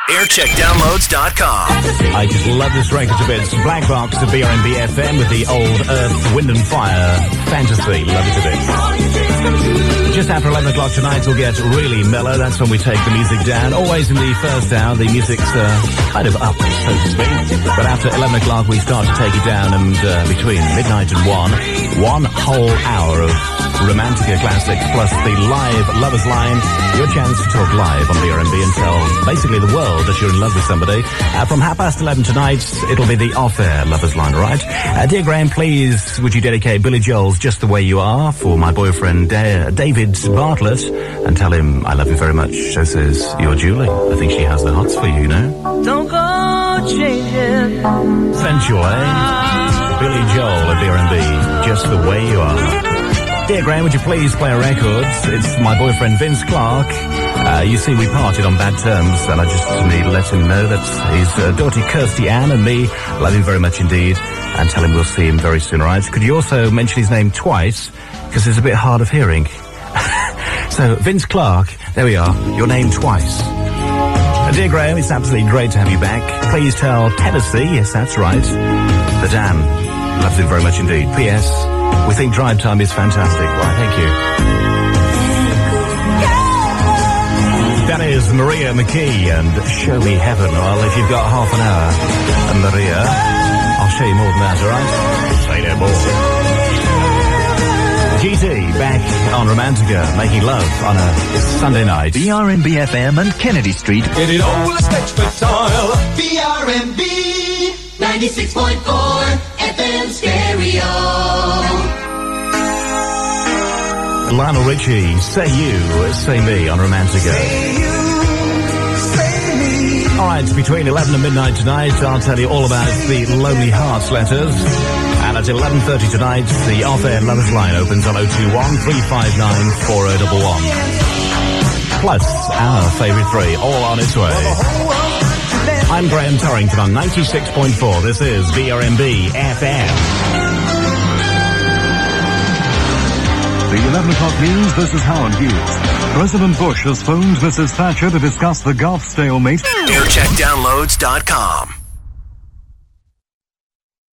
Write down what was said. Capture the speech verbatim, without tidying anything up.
aircheck downloads dot com. I just love this record a bit. It's Black Box of B R M B F M with the old Earth, Wind and Fire fantasy. Love it a bit. Just after eleven o'clock tonight, we'll get really mellow. That's when we take the music down. Always in the first hour, the music's uh, kind of up, so to speak. But after eleven o'clock, we start to take it down, and uh, between midnight and one, one whole hour of Romantica classics plus the live Lovers Line. Your chance to talk live on B R M B and tell basically the world that you're in love with somebody. Uh, from half past eleven tonight, it'll be the off-air Lovers Line, all right? Uh, dear Graham, please, would you dedicate Billy Joel's Just the Way You Are for my boyfriend Da- David Bartlett and tell him I love you very much. So says your Julie. I think she has the hots for you, you know? Don't go changing. Sensual, eh? Billy Joel at B R M B, Just the Way You Are. Dear Graham, would you please play a record? It's my boyfriend Vince Clarke. Uh, you see, we parted on bad terms, and I just need to let him know that his uh, daughter Kirsty Ann and me love him very much indeed, and tell him we'll see him very soon, all right? Could you also mention his name twice, because it's a bit hard of hearing. So, Vince Clarke, there we are, your name twice. Uh, dear Graham, it's absolutely great to have you back. Please tell Tennessee, yes, that's right, that Ann loves him very much indeed. P S We think drive time is fantastic. Why, thank you. That is Maria McKee and Show Me Heaven. Well, if you've got half an hour, and Maria, I'll show you more than that, all right? Say no more. G T back on Romantica, making love on a Sunday night. B R M B F M and Kennedy Street. Get it all spectacle. B R M B ninety-six point four F M stereo. Lionel Richie, Say You, Say Me on Romantica. Say you, say me. All right, between eleven and midnight tonight, I'll tell you all about the Lonely Hearts letters. And at eleven thirty tonight, the off-air Lovers Line opens on oh two one, three five nine, four oh one one. Plus, our favourite three, all on its way. I'm Graham Torrington on ninety-six point four. This is B R M B F M. The eleven o'clock news, this is Howard Hughes. President Bush has phoned Missus Thatcher to discuss the Gulf stalemate. aircheck downloads dot com.